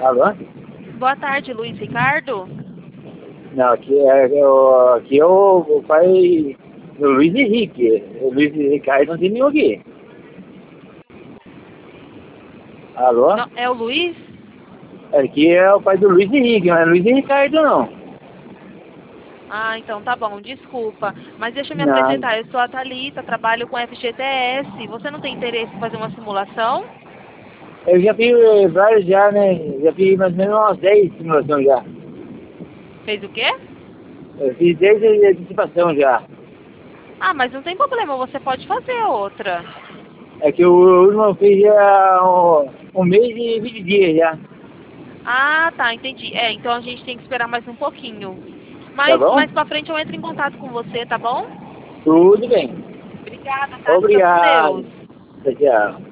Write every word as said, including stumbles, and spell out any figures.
Alô? Boa tarde, Luiz Ricardo. Não, aqui é, é o, aqui é o, o pai do Luiz Henrique. O Luiz Ricardo não tem nenhum aqui. Alô? Não, é o Luiz? Aqui é o pai do Luiz Henrique, não é Luiz Ricardo não. Ah, então tá bom, desculpa. Mas deixa eu me Não. apresentar. Eu sou a Thalita, trabalho com F G T S. Você não tem interesse em fazer uma simulação? Eu já fiz eh, vários já, né? Já fiz mais ou menos umas dez simulações já. Fez o quê? Eu fiz dez de antecipação já. Ah, mas não tem problema, você pode fazer outra. É que o último eu fiz já um, um mês e vinte dias já. Ah, tá, entendi. É, então a gente tem que esperar mais um pouquinho. Tá Mas bom? mais pra frente eu entro em contato com você, tá bom? Tudo bem. Obrigada, tá? Fica com Obrigado. Deus. Tchau.